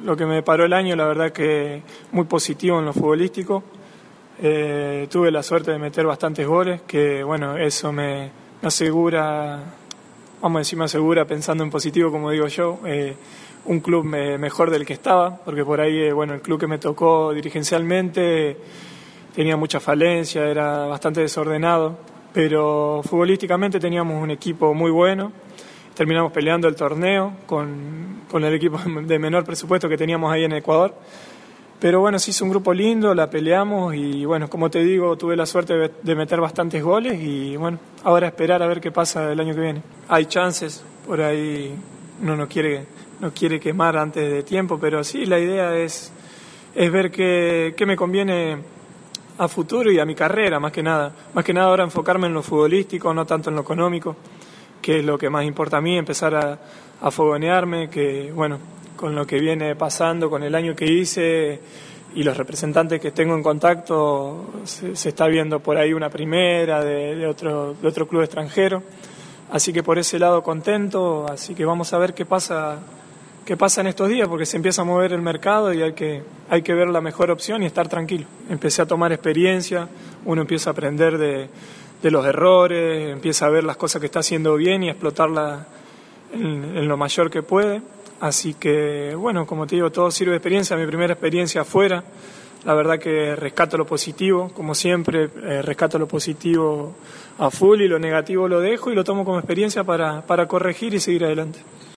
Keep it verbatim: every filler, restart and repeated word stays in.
lo que me deparó el año, la verdad que muy positivo en lo futbolístico. Eh, tuve la suerte de meter bastantes goles, que bueno, eso me, me asegura, vamos a decir, me asegura, pensando en positivo, como digo yo, eh, un club me, mejor del que estaba, porque por ahí, eh, bueno, el club que me tocó dirigencialmente tenía mucha falencia, era bastante desordenado, pero futbolísticamente teníamos un equipo muy bueno. Terminamos peleando el torneo con, con el equipo de menor presupuesto que teníamos ahí en Ecuador. Pero bueno, se hizo un grupo lindo, la peleamos y bueno, como te digo, tuve la suerte de, de meter bastantes goles y bueno, ahora esperar a ver qué pasa el año que viene. Hay chances, por ahí uno no quiere, no quiere quemar antes de tiempo, pero sí, la idea es, es ver qué, qué me conviene a futuro y a mi carrera, más que nada. Más que nada ahora enfocarme en lo futbolístico, no tanto en lo económico, que es lo que más importa a mí, empezar a, a fogonearme, que bueno, con lo que viene pasando, con el año que hice y los representantes que tengo en contacto, se, se está viendo por ahí una primera de, de, otro, de otro club extranjero, así que por ese lado contento, así que vamos a ver qué pasa, qué pasa en estos días, porque se empieza a mover el mercado y hay que, hay que ver la mejor opción y estar tranquilo. Empecé a tomar experiencia, uno empieza a aprender de de los errores, empieza a ver las cosas que está haciendo bien y a explotarlas en, en lo mayor que puede. Así que, bueno, como te digo, todo sirve de experiencia. Mi primera experiencia afuera, la verdad que rescato lo positivo, como siempre, eh, rescato lo positivo a full y lo negativo lo dejo y lo tomo como experiencia para, para corregir y seguir adelante.